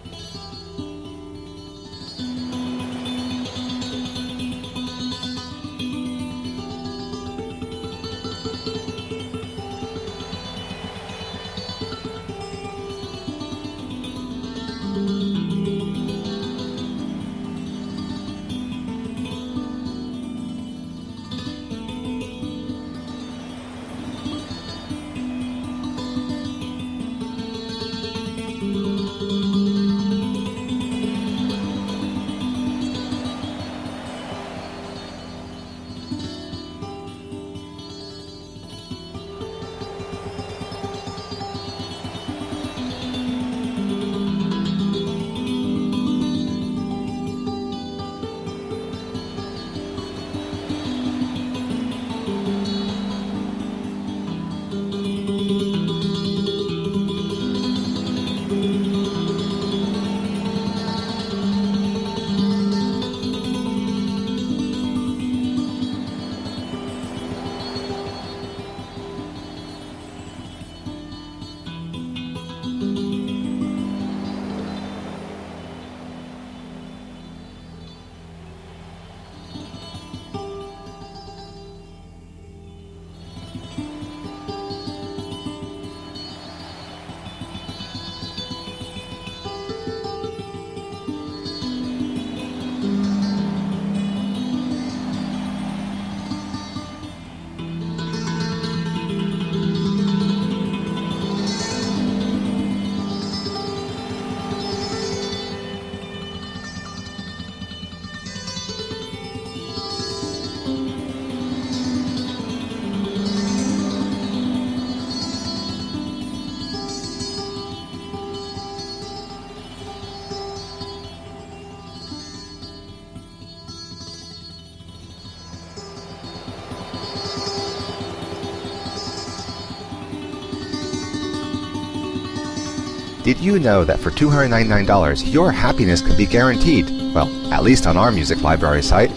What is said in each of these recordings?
Did you know that for $299, your happiness can be guaranteed? Well, at least on our music library site.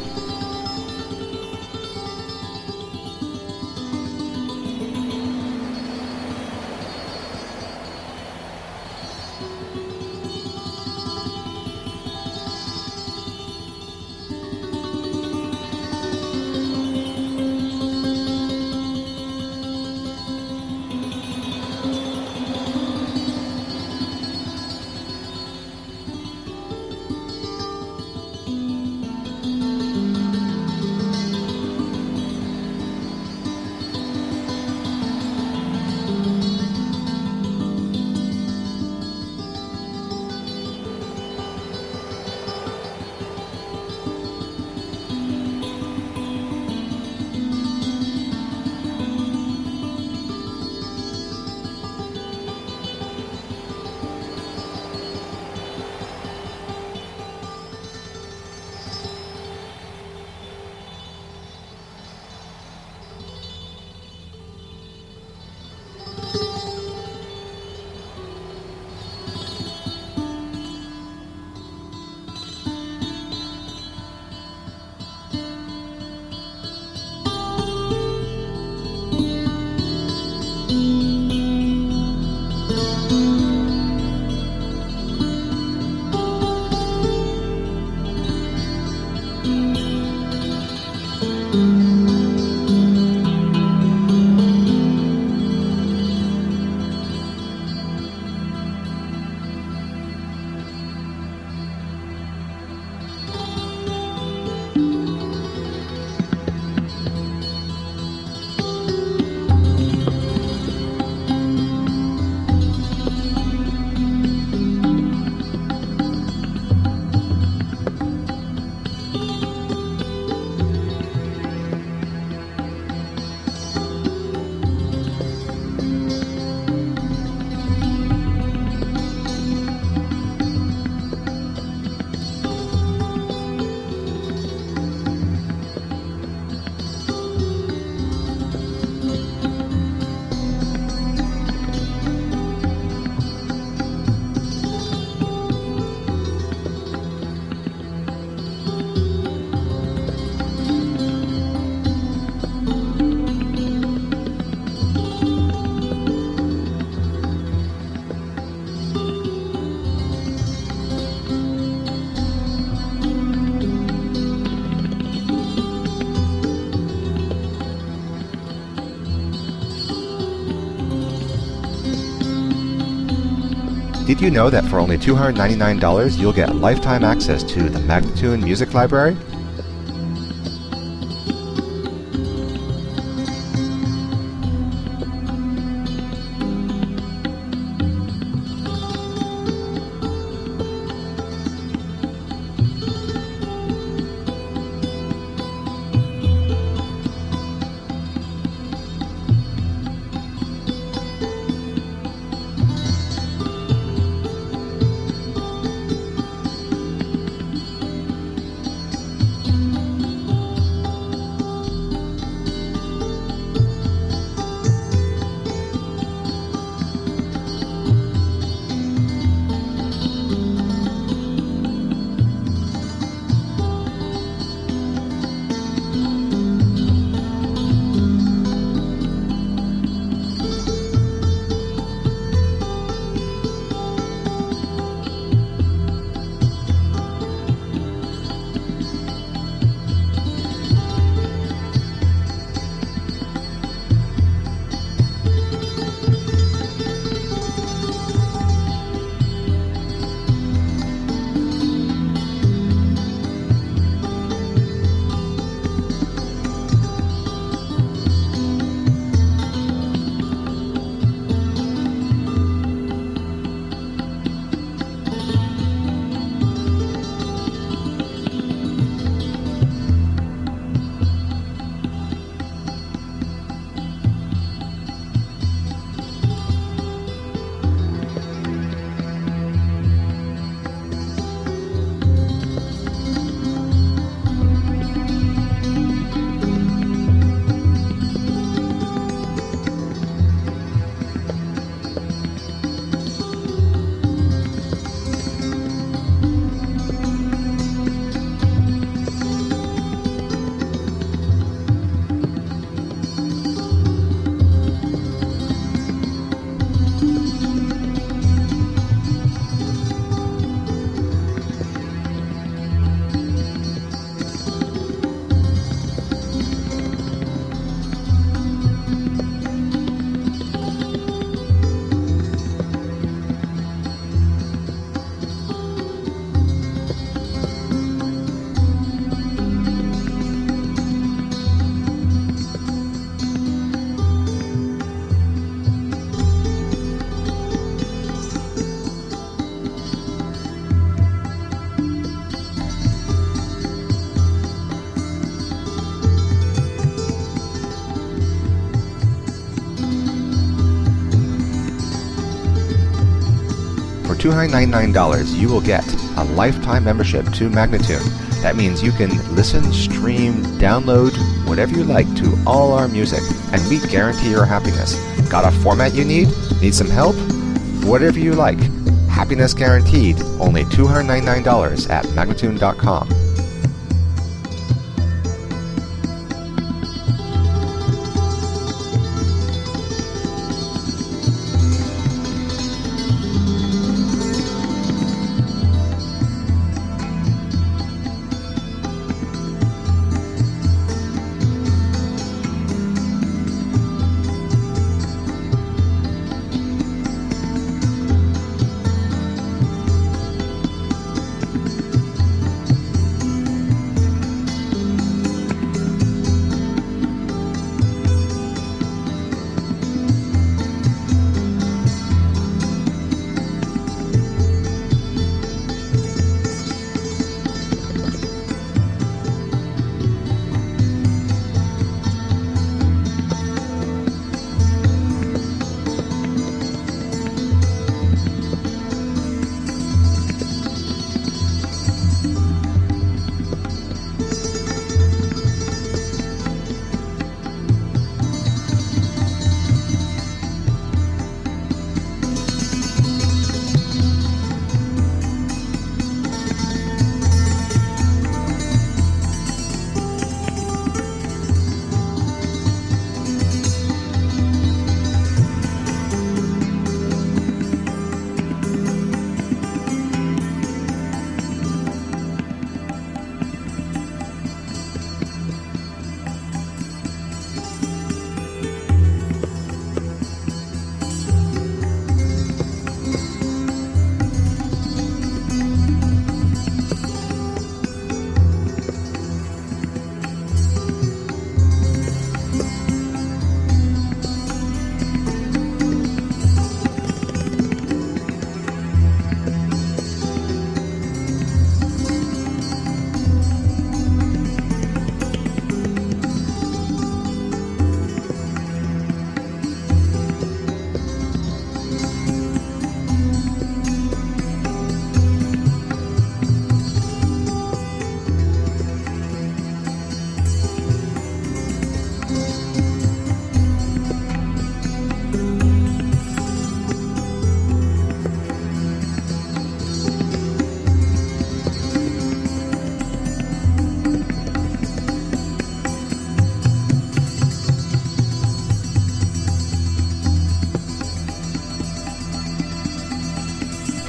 Did you know that for only $299 you'll get lifetime access to the Magnatune Music Library? $299, you will get a lifetime membership to Magnatune. That means you can listen, stream, download, whatever you like to all our music, and we guarantee your happiness. Got a format you need? Need some help? Whatever you like. Happiness guaranteed. Only $299 at Magnatune.com.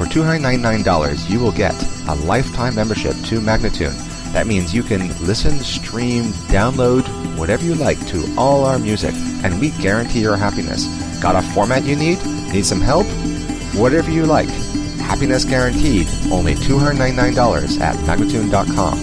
For $299, you will get a lifetime membership to Magnatune. That means you can listen, stream, download, whatever you like to all our music, and we guarantee your happiness. Got a format you need? Need some help? Whatever you like. Happiness guaranteed. Only $299 at Magnatune.com.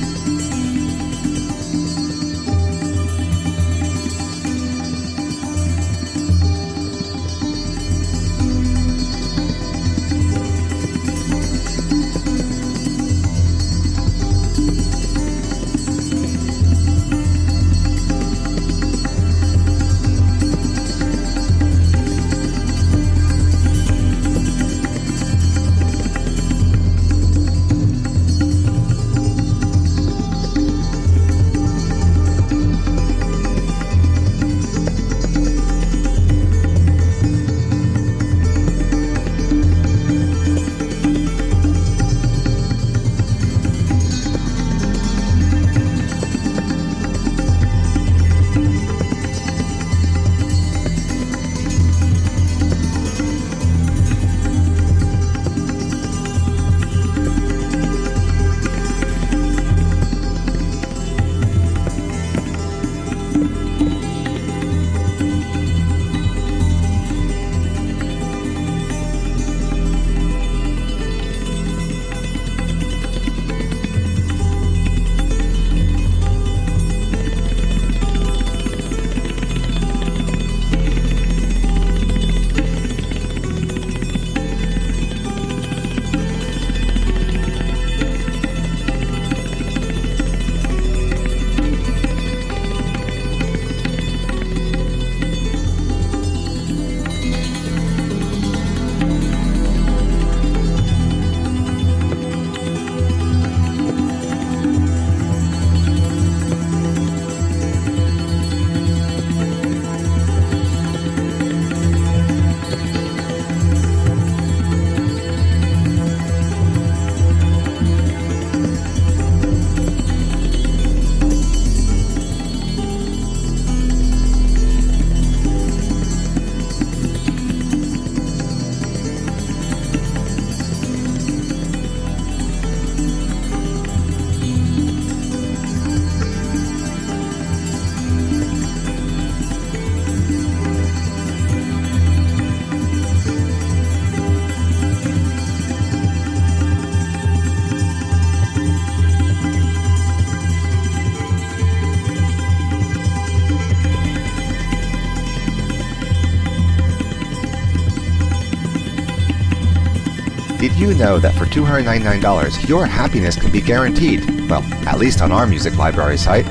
Did you know that for $299, your happiness can be guaranteed? Well, at least on our music library site.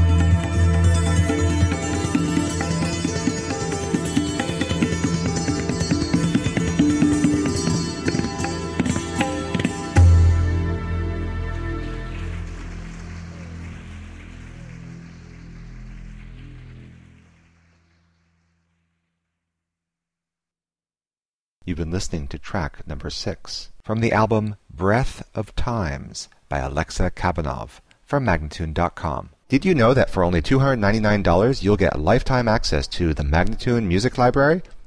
You've been listening to track number 6 from the album Breath of Times by Alexa Kabanov from Magnatune.com. Did you know that for only $299 you'll get lifetime access to the Magnatune Music Library?